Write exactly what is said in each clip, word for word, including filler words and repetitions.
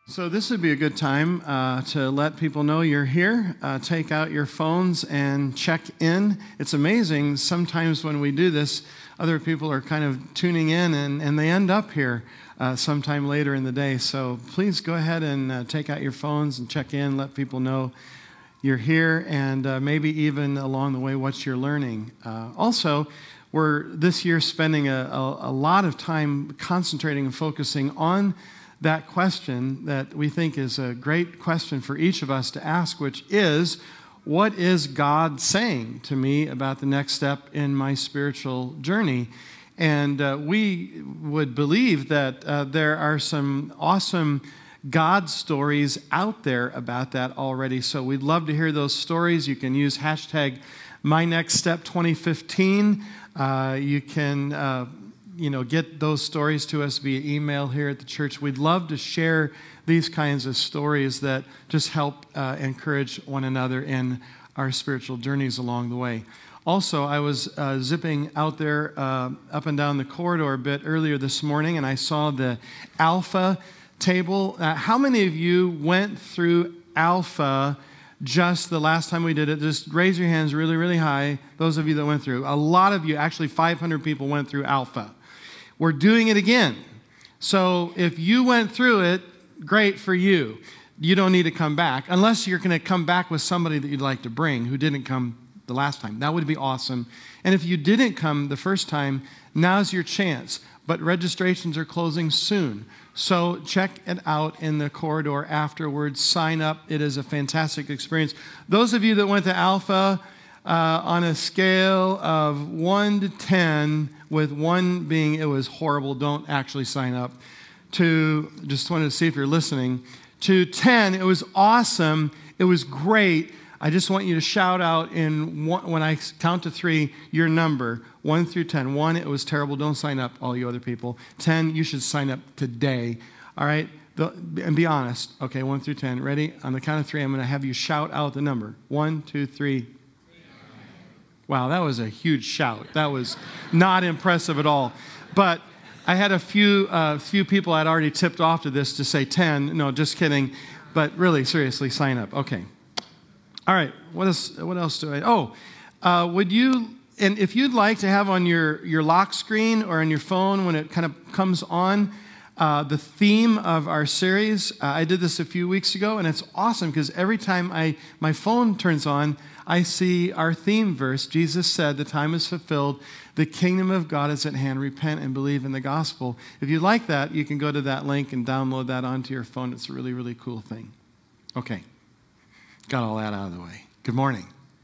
So this would be a good time uh, to let people know you're here. Uh, take out your phones and check in. It's amazing. Sometimes when we do this, other people are kind of tuning in, and, and they end up here uh, sometime later in the day. So please go ahead and uh, take out your phones and check in. Let people know you're here, and uh, maybe even along the way what you're learning. Uh, also, we're this year spending a, a, a lot of time concentrating and focusing on that question that we think is a great question for each of us to ask, which is, what is God saying to me about the next step in my spiritual journey? And uh, we would believe that uh, there are some awesome God stories out there about that already. So we'd love to hear those stories. You can use hashtag My Next Step twenty fifteen. Uh, you can uh, you know, get those stories to us via email here at the church. We'd love to share these kinds of stories that just help uh, encourage one another in our spiritual journeys along the way. Also, I was uh, zipping out there uh, up and down the corridor a bit earlier this morning, and I saw the Alpha table. Uh, how many of you went through Alpha just the last time we did it? Just raise your hands really, really high, those of you that went through. A lot of you, actually five hundred people went through Alpha. We're doing it again. So if you went through it, great for you. You don't need to come back, unless you're going to come back with somebody that you'd like to bring who didn't come the last time. That would be awesome. And if you didn't come the first time, now's your chance. But registrations are closing soon. So check it out in the corridor afterwards. Sign up. It is a fantastic experience. Those of you that went to Alpha, uh, on a scale of one to ten, with one being it was horrible, don't actually sign up, to, just wanted to see if you're listening, to ten, it was awesome, it was great. I just want you to shout out in one, when I count to three, your number, one through ten. One, it was terrible, don't sign up, all you other people. ten, you should sign up today, all right? The, and be honest. Okay, one through ten. Ready? On the count of three, I'm going to have you shout out the number. One, two, three. Wow, that was a huge shout. That was not impressive at all. But I had a few uh, few people I'd already tipped off to this to say ten. No, just kidding. But really, seriously, sign up. Okay. All right. What else? What else do I? Oh, uh, would you? And if you'd like to have on your your lock screen or on your phone when it kind of comes on, uh, the theme of our series. Uh, I did this a few weeks ago, and it's awesome because every time I my phone turns on, I see our theme verse. Jesus said, "The time is fulfilled. The kingdom of God is at hand. Repent and believe in the gospel." If you like that, you can go to that link and download that onto your phone. It's a really, really cool thing. Okay. Got all that out of the way. Good morning.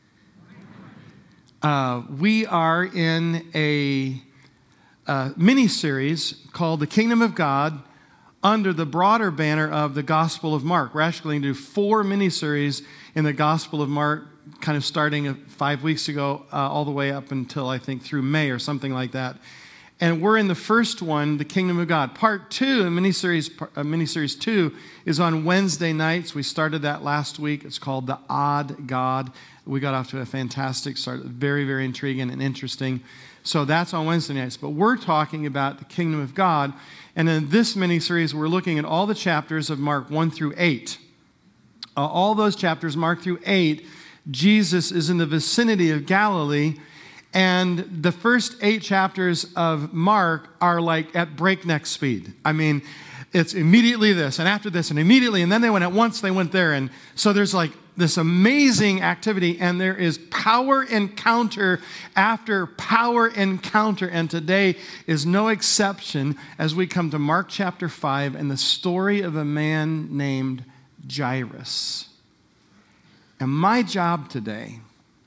Uh, we are in a, a mini-series called The Kingdom of God under the broader banner of the Gospel of Mark. We're actually going to do four mini-series in the Gospel of Mark, kind of starting five weeks ago, uh, all the way up until, I think, through May or something like that. And we're in the first one, the Kingdom of God. Part two, miniseries, uh, miniseries two, is on Wednesday nights. We started that last week. It's called The Odd God. We got off to a fantastic start. Very, very intriguing and interesting. So that's on Wednesday nights. But we're talking about the Kingdom of God. And in this miniseries, we're looking at all the chapters of Mark one through eight. Uh, all those chapters, Mark through eight, Jesus is in the vicinity of Galilee, and the first eight chapters of Mark are like at breakneck speed. I mean, it's immediately this, and after this, and immediately, and then they went at once, they went there, and so there's like this amazing activity, and there is power encounter after power encounter, and today is no exception as we come to Mark chapter five and the story of a man named Jairus. And my job today,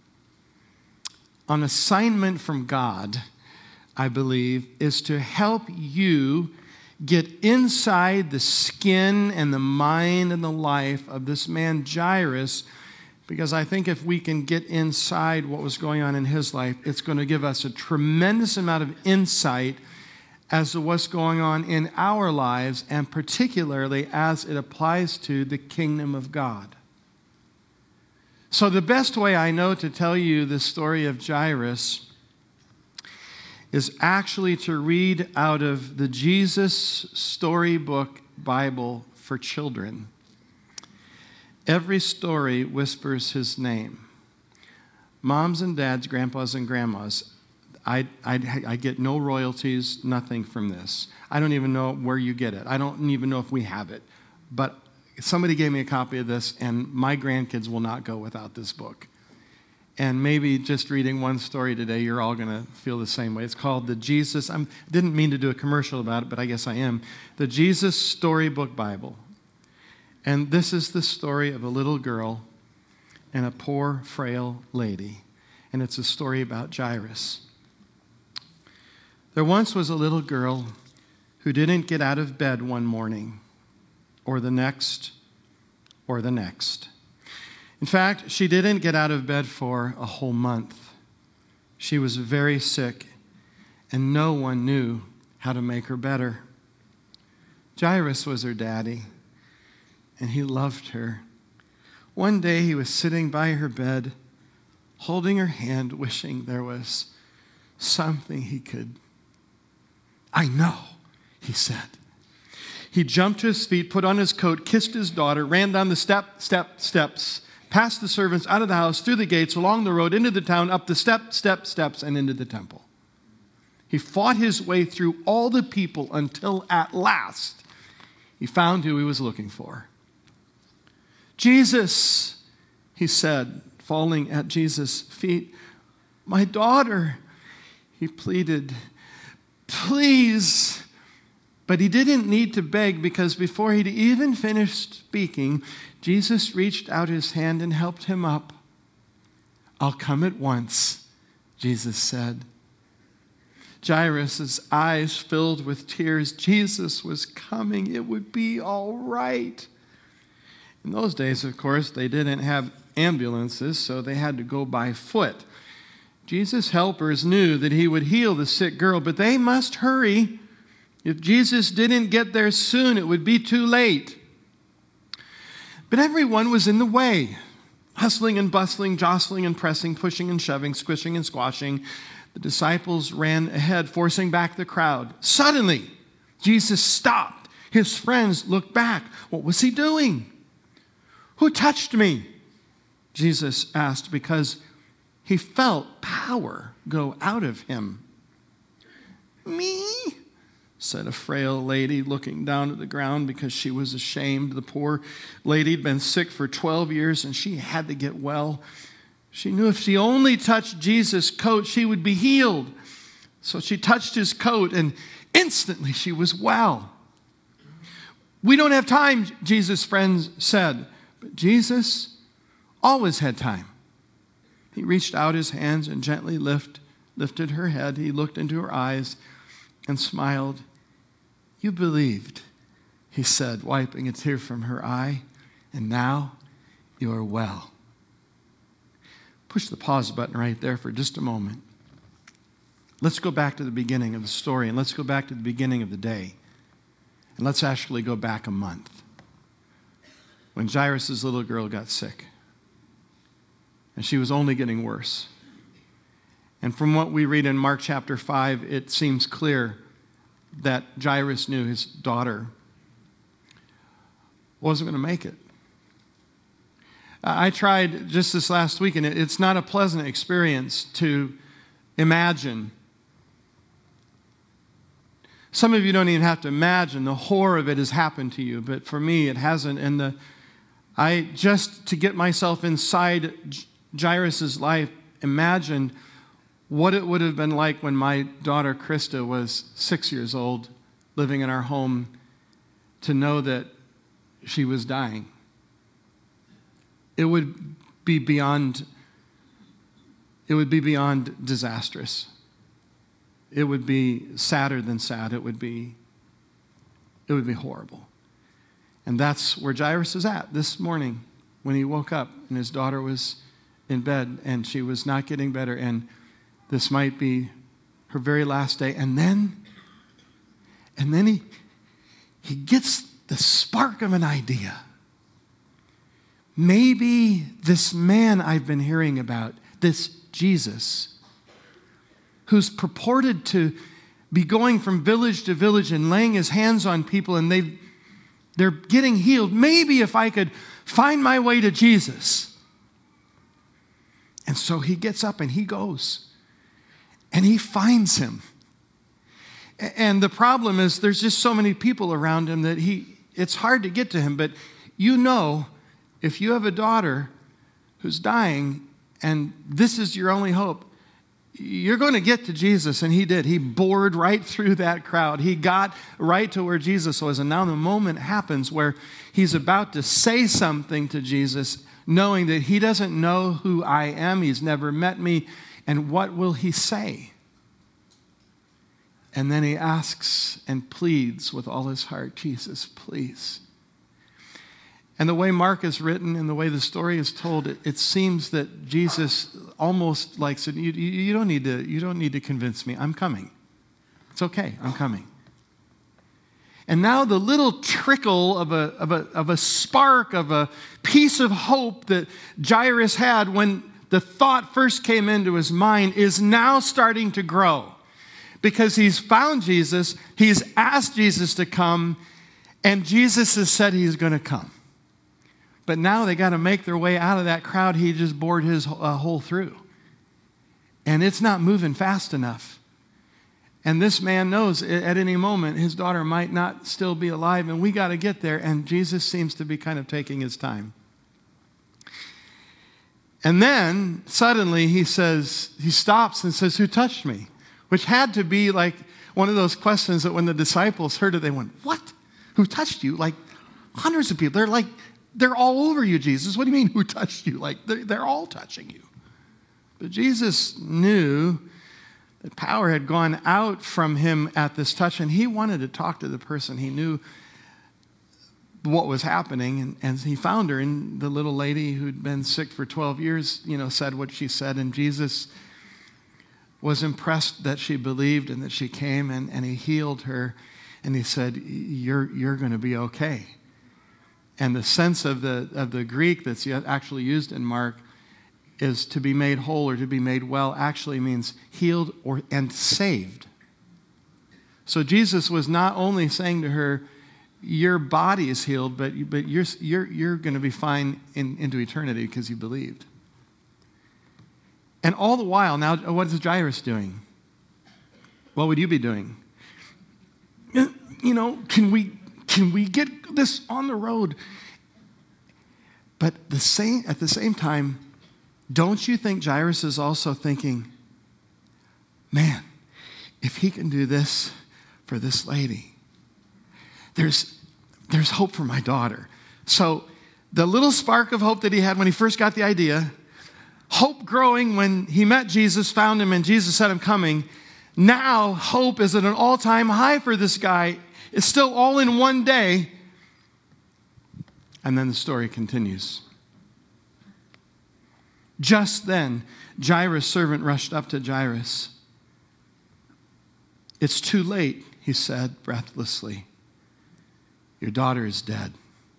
on assignment from God, I believe, is to help you get inside the skin and the mind and the life of this man Jairus, because I think if we can get inside what was going on in his life, it's going to give us a tremendous amount of insight as to what's going on in our lives, and particularly as it applies to the kingdom of God. So the best way I know to tell you the story of Jairus is actually to read out of the Jesus Storybook Bible for children. Every story whispers his name. Moms and dads, grandpas and grandmas, I, I, I get no royalties, nothing from this. I don't even know where you get it. I don't even know if we have it. But somebody gave me a copy of this, and my grandkids will not go without this book. And maybe just reading one story today, you're all going to feel the same way. It's called the Jesus, I didn't mean to do a commercial about it, but I guess I am. The Jesus Storybook Bible. And this is the story of a little girl and a poor, frail lady. And it's a story about Jairus. There once was a little girl who didn't get out of bed one morning, or the next, or the next. In fact, she didn't get out of bed for a whole month. She was very sick, and no one knew how to make her better. Jairus was her daddy, and he loved her. One day he was sitting by her bed, holding her hand, wishing there was something he could. I know, he said. He jumped to his feet, put on his coat, kissed his daughter, ran down the step, step, steps, past the servants, out of the house, through the gates, along the road, into the town, up the step, step, steps, and into the temple. He fought his way through all the people until at last he found who he was looking for. Jesus, he said, falling at Jesus' feet. My daughter, he pleaded, please. But he didn't need to beg, because before he'd even finished speaking, Jesus reached out his hand and helped him up. I'll come at once, Jesus said. Jairus' eyes filled with tears. Jesus was coming. It would be all right. In those days, of course, they didn't have ambulances, so they had to go by foot. Jesus' helpers knew that he would heal the sick girl, but they must hurry. If Jesus didn't get there soon, it would be too late. But everyone was in the way, hustling and bustling, jostling and pressing, pushing and shoving, squishing and squashing. The disciples ran ahead, forcing back the crowd. Suddenly, Jesus stopped. His friends looked back. What was he doing? Who touched me? Jesus asked, because he felt power go out of him. Me? Said a frail lady, looking down at the ground because she was ashamed. The poor lady had been sick for twelve years, and she had to get well. She knew if she only touched Jesus' coat, she would be healed. So she touched his coat, and instantly she was well. We don't have time, Jesus' friends said. But Jesus always had time. He reached out his hands and gently lift, lifted her head. He looked into her eyes and smiled. You believed, he said, wiping a tear from her eye, and now you are well. Push the pause button right there for just a moment. Let's go back to the beginning of the story, and let's go back to the beginning of the day. And let's actually go back a month, when Jairus' little girl got sick. And she was only getting worse. And from what we read in Mark chapter five, it seems clear that Jairus knew his daughter wasn't going to make it. I tried just this last week, and it's not a pleasant experience to imagine. Some of you don't even have to imagine. The horror of it has happened to you, but for me, it hasn't. And the I just, to get myself inside Jairus' life, imagined what it would have been like when my daughter Krista was six years old, living in our home, to know that she was dying. It would be beyond, it would be beyond disastrous. It would be sadder than sad. It would be, it would be horrible. And that's where Jairus is at this morning when he woke up and his daughter was in bed and she was not getting better, and this might be her very last day. And then, and then he, he gets the spark of an idea. Maybe this man I've been hearing about, this Jesus, who's purported to be going from village to village and laying his hands on people, and they've, They're getting healed. Maybe if I could find my way to Jesus. And so he gets up and he goes. And he finds him. And the problem is there's just so many people around him that he it's hard to get to him. But you know, if you have a daughter who's dying and this is your only hope, you're going to get to Jesus. And he did. He bored right through that crowd. He got right to where Jesus was. And now the moment happens where he's about to say something to Jesus, knowing that he doesn't know who I am. He's never met me. And what will he say? And then he asks and pleads with all his heart, Jesus, please. And the way Mark is written and the way the story is told, it, it seems that Jesus almost like said, you, you, you don't need to, you don't need to convince me. I'm coming. It's okay. I'm coming. And now the little trickle of a, of a, of a spark of a piece of hope that Jairus had when the thought first came into his mind is now starting to grow. Because he's found Jesus, he's asked Jesus to come, and Jesus has said he's going to come. But now they got to make their way out of that crowd he just bored his uh, hole through. And it's not moving fast enough. And this man knows at any moment his daughter might not still be alive, and we got to get there. And Jesus seems to be kind of taking his time. And then suddenly he says, he stops and says, who touched me? Which had to be like one of those questions that when the disciples heard it, they went, what? Who touched you? Like hundreds of people. They're like, they're all over you, Jesus. What do you mean, who touched you? Like, they're, they're all touching you. But Jesus knew that power had gone out from him at this touch, and he wanted to talk to the person. He knew what was happening, and, and he found her, and the little lady who'd been sick for twelve years, you know, said what she said, and Jesus was impressed that she believed and that she came, and, and he healed her, and he said, you're, you're going to be okay. And the sense of the, of the Greek that's actually used in Mark is to be made whole or to be made well actually means healed or and saved. So Jesus was not only saying to her, your body is healed, but, but you're, you're, you're going to be fine in, into eternity because you believed. And all the while, now, what is Jairus doing? What would you be doing? You know, can we can we get this on the road? But the same at the same time, don't you think Jairus is also thinking, man, if he can do this for this lady, there's there's hope for my daughter. So the little spark of hope that he had when he first got the idea, hope growing when he met Jesus, found him, and Jesus said, I'm coming. Now, hope is at an all-time high for this guy. It's still all in one day. And then the story continues. Just then, Jairus' servant rushed up to Jairus. It's too late, he said breathlessly. Your daughter is dead.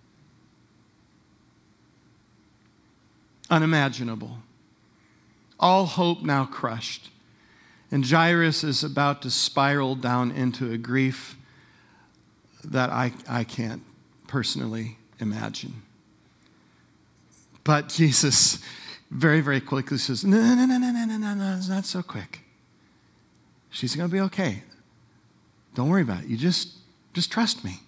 Unimaginable. All hope now crushed. And Jairus is about to spiral down into a grief that I, I can't personally imagine. But Jesus very, very quickly says, no, no, no, no, no, no, no, no, it's not so quick. She's going to be okay. Don't worry about it. You just, just trust me.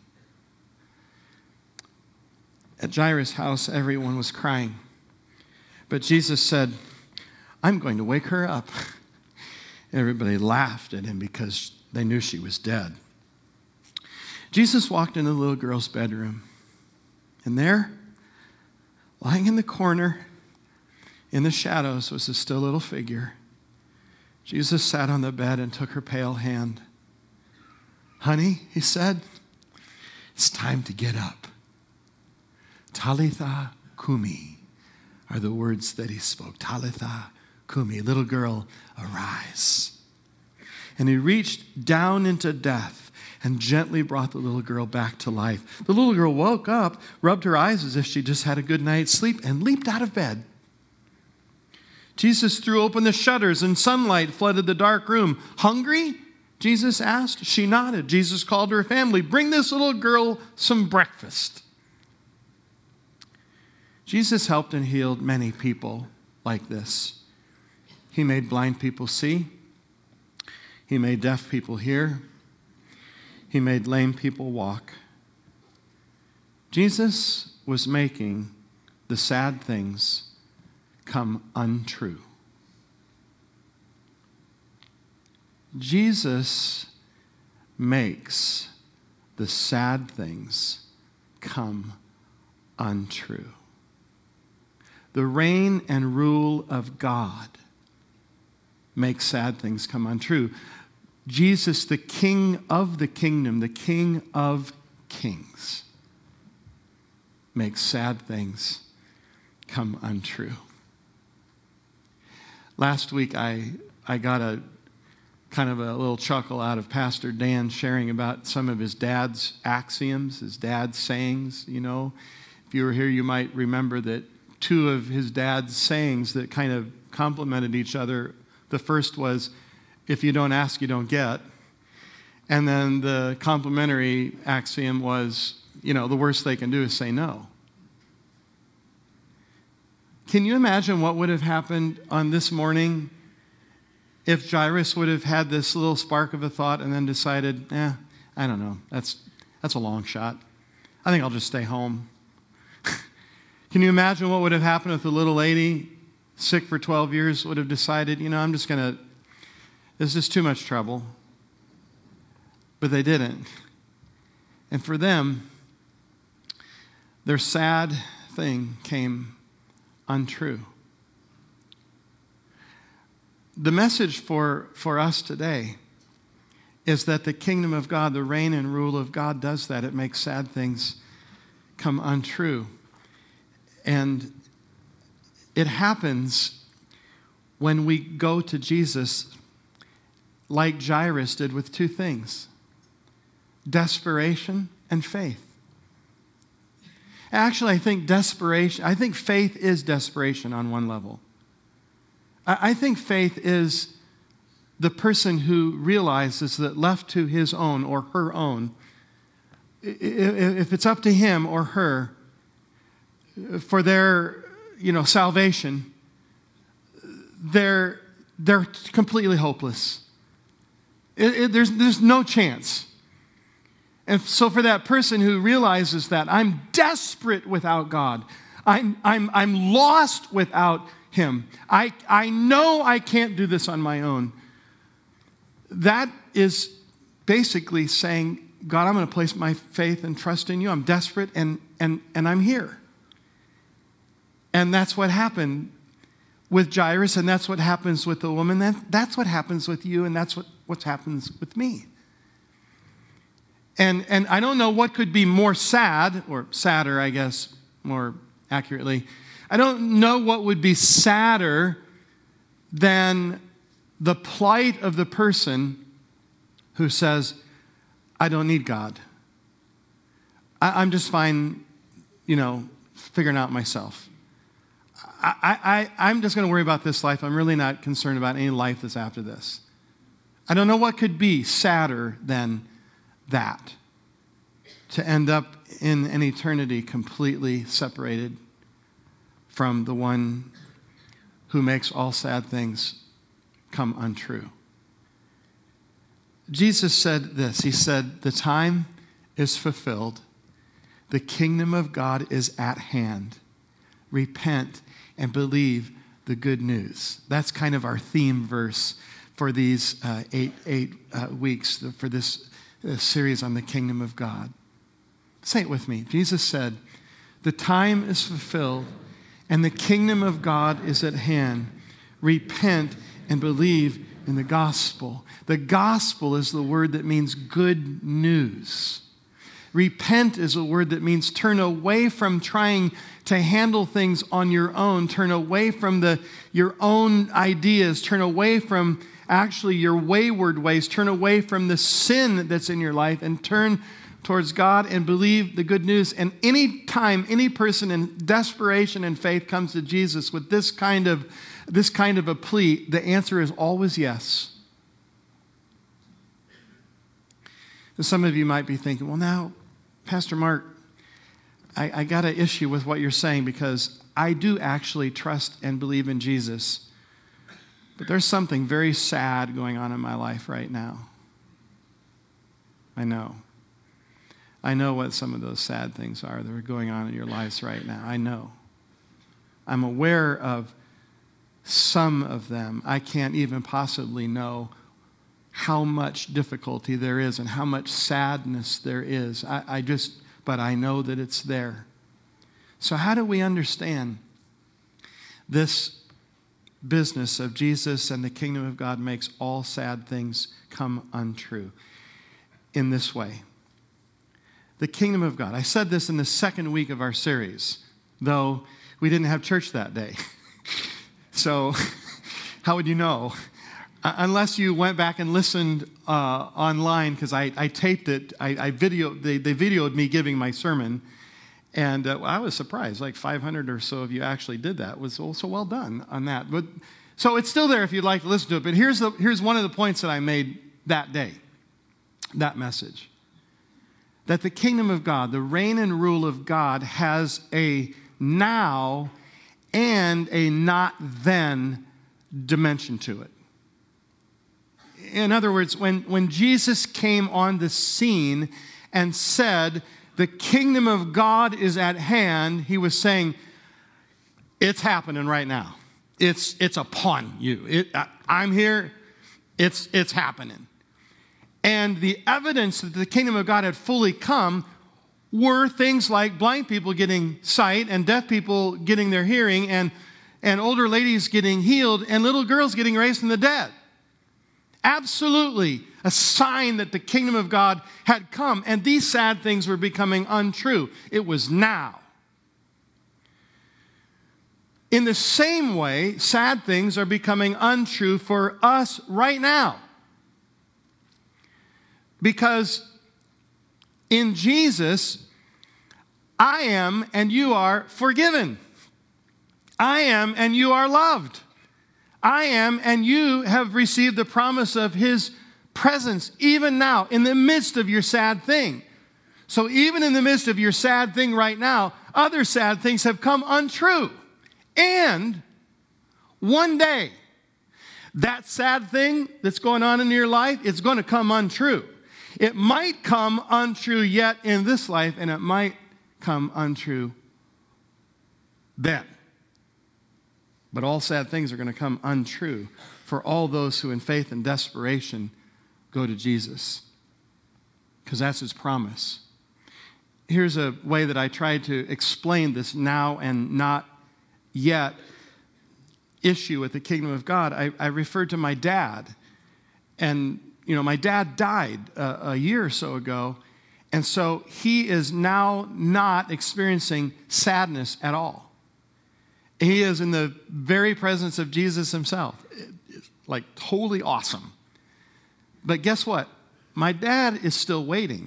At Jairus' house, everyone was crying. But Jesus said, I'm going to wake her up. Everybody laughed at him because they knew she was dead. Jesus walked into the little girl's bedroom. And there, lying in the corner, in the shadows, was a still little figure. Jesus sat on the bed and took her pale hand. Honey, he said, it's time to get up. Talitha kumi are the words that he spoke. Talitha kumi, little girl, arise. And he reached down into death and gently brought the little girl back to life. The little girl woke up, rubbed her eyes as if she just had a good night's sleep, and leaped out of bed. Jesus threw open the shutters and sunlight flooded the dark room. Hungry? Jesus asked. She nodded. Jesus called her family. Bring this little girl some breakfast. Jesus helped and healed many people like this. He made blind people see. He made deaf people hear. He made lame people walk. Jesus was making the sad things come untrue. Jesus makes the sad things come untrue. The reign and rule of God makes sad things come untrue. Jesus, the King of the kingdom, the King of kings, makes sad things come untrue. Last week, I, I got a kind of a little chuckle out of Pastor Dan sharing about some of his dad's axioms, his dad's sayings. You know, if you were here, you might remember that two of his dad's sayings that kind of complemented each other. The first was, if you don't ask, you don't get. And then the complementary axiom was, you know, the worst they can do is say no. Can you imagine what would have happened on this morning if Jairus would have had this little spark of a thought and then decided, eh, I don't know, that's, that's a long shot. I think I'll just stay home. Can you imagine what would have happened if the little lady, sick for twelve years, would have decided, you know, I'm just going to, this is too much trouble. But they didn't. And for them, their sad thing came untrue. The message for, for us today is that the kingdom of God, the reign and rule of God does that. It makes sad things come untrue. And it happens when we go to Jesus like Jairus did with two things: desperation and faith. Actually, I think desperation, I think faith is desperation on one level. I think faith is the person who realizes that left to his own or her own, if it's up to him or her for their, you know, salvation, they're they're completely hopeless. It, it, there's there's no chance. And so for that person who realizes that I'm desperate without God, I'm I'm I'm lost without Him. I, I know I can't do this on my own. That is basically saying, God, I'm going to place my faith and trust in you. I'm desperate and, and, and I'm here. And that's what happened with Jairus, and that's what happens with the woman. That, that's what happens with you, and that's what, what happens with me. And, and I don't know what could be more sad, or sadder, I guess, more accurately. I don't know what would be sadder than the plight of the person who says, I don't need God. I, I'm just fine, you know, figuring out myself. I, I, I'm just going to worry about this life. I'm really not concerned about any life that's after this. I don't know what could be sadder than that. To end up in an eternity completely separated from the one who makes all sad things come untrue. Jesus said this. He said, the time is fulfilled. The kingdom of God is at hand. Repent and believe the good news. That's kind of our theme verse for these uh, eight, eight uh, weeks, for this uh, series on the kingdom of God. Say it with me. Jesus said, the time is fulfilled and the kingdom of God is at hand. Repent and believe in the gospel. The gospel is the word that means good news. Repent is a word that means turn away from trying to handle things on your own. Turn away from the, your own ideas. Turn away from actually your wayward ways. Turn away from the sin that's in your life and turn towards God and believe the good news. And any time any person in desperation and faith comes to Jesus with this kind of this kind of a plea, the answer is always yes. Some of you might be thinking, well, now, Pastor Mark, I, I got an issue with what you're saying because I do actually trust and believe in Jesus. But there's something very sad going on in my life right now. I know. I know what some of those sad things are that are going on in your lives right now. I know. I'm aware of some of them. I can't even possibly know how much difficulty there is and how much sadness there is. I, I just, but I know that it's there. So how do we understand this business of Jesus and the kingdom of God makes all sad things come untrue? In this way. The kingdom of God. I said this in the second week of our series, though we didn't have church that day. So how would you know? Uh, unless you went back and listened uh, online, because I, I taped it, I, I videoed, they, they videoed me giving my sermon, and uh, I was surprised. Like five hundred or so of you actually did that. It was also well done on that. But so it's still there if you'd like to listen to it. But here's the here's one of the points that I made that day, that message. That the kingdom of God, the reign and rule of God, has a now and a not then dimension to it. In other words, when, when Jesus came on the scene and said, the kingdom of God is at hand, he was saying, it's happening right now. It's, it's upon you. It, I, I'm here. It's, it's happening. And the evidence that the kingdom of God had fully come were things like blind people getting sight and deaf people getting their hearing and, and older ladies getting healed and little girls getting raised from the dead. Absolutely a sign that the kingdom of God had come, and these sad things were becoming untrue. It was now. In the same way, sad things are becoming untrue for us right now. Because in Jesus, I am and you are forgiven. I am and you are loved. I am and you have received the promise of his presence even now in the midst of your sad thing. So even in the midst of your sad thing right now, other sad things have come untrue. And one day, that sad thing that's going on in your life, it's going to come untrue. It might come untrue yet in this life, and it might come untrue then. But all sad things are going to come untrue for all those who in faith and desperation go to Jesus, because that's his promise. Here's a way that I try to explain this now and not yet issue with the kingdom of God. I, I referred to my dad, and you know, my dad died a, a year or so ago, and so he is now not experiencing sadness at all. He is in the very presence of Jesus himself. It's like totally awesome. But guess what? My dad is still waiting.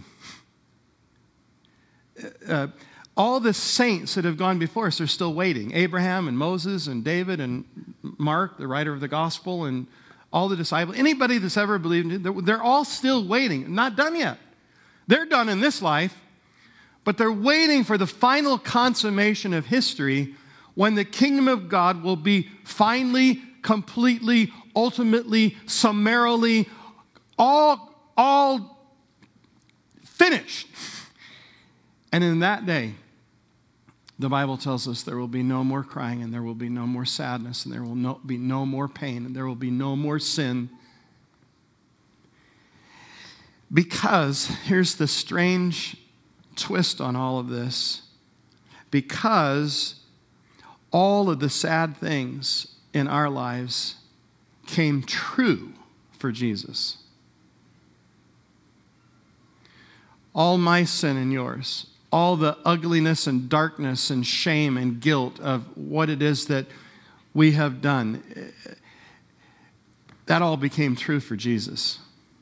Uh, all the saints that have gone before us are still waiting. Abraham and Moses and David and Mark, the writer of the gospel, and all the disciples, anybody that's ever believed, they're all still waiting. Not done yet. They're done in this life, but they're waiting for the final consummation of history when the kingdom of God will be finally, completely, ultimately, summarily, all, all finished. And in that day, the Bible tells us there will be no more crying, and there will be no more sadness, and there will no, be no more pain, and there will be no more sin. Because, here's the strange twist on all of this, because all of the sad things in our lives came true for Jesus. All my sin and yours, all the ugliness and darkness and shame and guilt of what it is that we have done, that all became true for Jesus.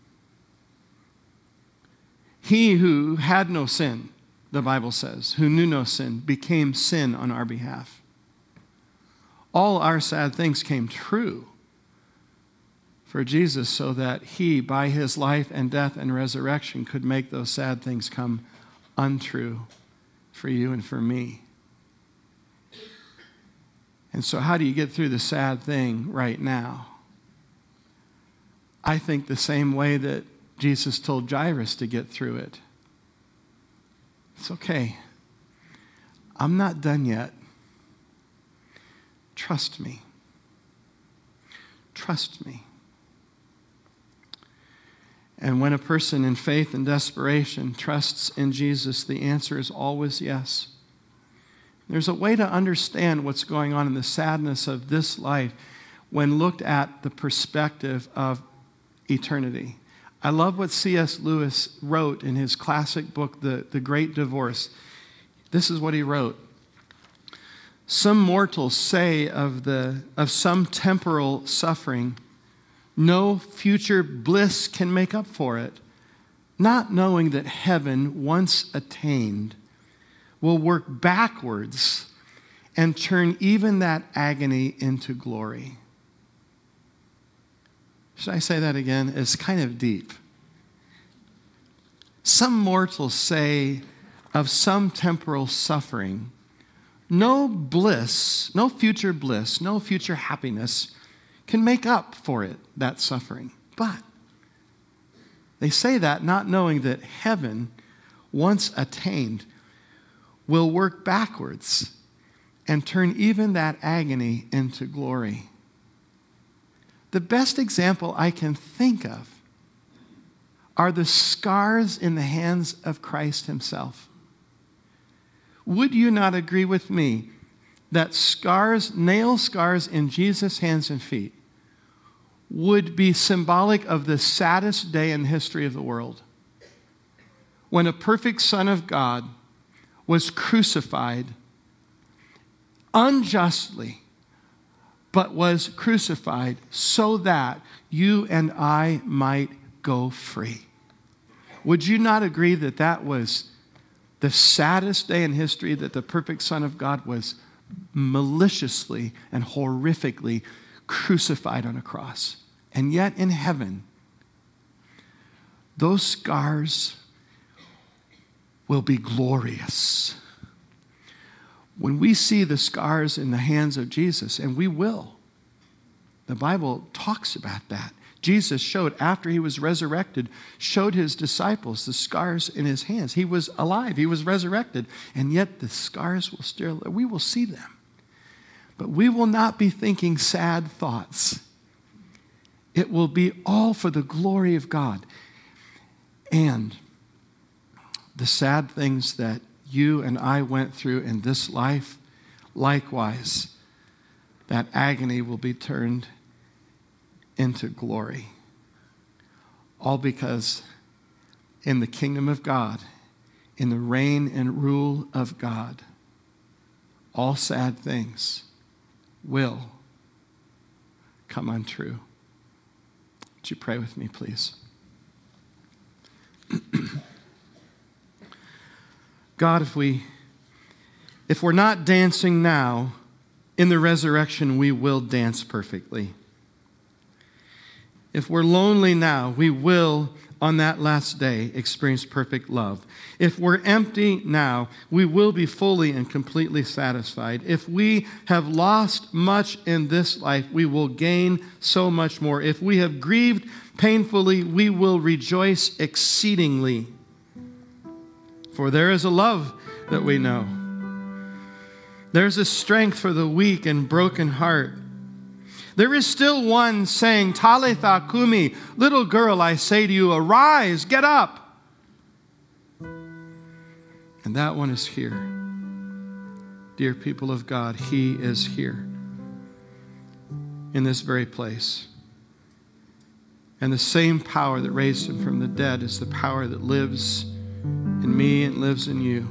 He who had no sin, the Bible says, who knew no sin, became sin on our behalf. All our sad things came true for Jesus so that he, by his life and death and resurrection, could make those sad things come untrue for you and for me. And so how do you get through the sad thing right now? I think the same way that Jesus told Jairus to get through it. It's okay. I'm not done yet. Trust me. Trust me. And when a person in faith and desperation trusts in Jesus, the answer is always yes. There's a way to understand what's going on in the sadness of this life when looked at the perspective of eternity. I love what C S Lewis wrote in his classic book, The, the Great Divorce. This is what he wrote. Some mortals say of, the, of some temporal suffering, no future bliss can make up for it, not knowing that heaven, once attained, will work backwards and turn even that agony into glory. Should I say that again? It's kind of deep. Some mortals say of some temporal suffering, no bliss, no future bliss, no future happiness can make up for it, that suffering. But they say that not knowing that heaven, once attained, will work backwards and turn even that agony into glory. The best example I can think of are the scars in the hands of Christ himself. Would you not agree with me that scars, nail scars in Jesus' hands and feet would be symbolic of the saddest day in the history of the world? When a perfect Son of God was crucified unjustly, but was crucified so that you and I might go free. Would you not agree that that was the saddest day in history, that the perfect Son of God was maliciously and horrifically crucified on a cross? And yet in heaven, those scars will be glorious. When we see the scars in the hands of Jesus, and we will, the Bible talks about that. Jesus showed, after he was resurrected, showed his disciples the scars in his hands. He was alive, he was resurrected, and yet the scars will still, we will see them. But we will not be thinking sad thoughts. It will be all for the glory of God. And the sad things that you and I went through in this life, likewise, that agony will be turned into glory. All because in the kingdom of God, in the reign and rule of God, all sad things will come untrue. Would you pray with me, please? God, if we, if we're not dancing now, in the resurrection we will dance perfectly. If we're lonely now, we will, on that last day, experience perfect love. If we're empty now, we will be fully and completely satisfied. If we have lost much in this life, we will gain so much more. If we have grieved painfully, we will rejoice exceedingly. For there is a love that we know. There's a strength for the weak and broken heart. There is still one saying, Talitha kumi, little girl, I say to you, arise, get up. And that one is here. Dear people of God, he is here in this very place. And the same power that raised him from the dead is the power that lives in me and lives in you.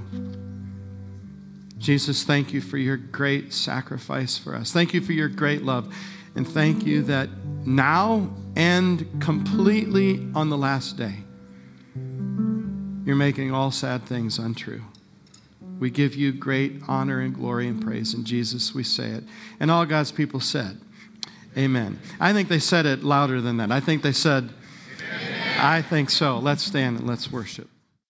Jesus, thank you for your great sacrifice for us. Thank you for your great love. And thank you that now and completely on the last day, you're making all sad things untrue. We give you great honor and glory and praise. In Jesus, we say it. And all God's people said, Amen. I think they said it louder than that. I think they said, Amen. I think so. Let's stand and let's worship.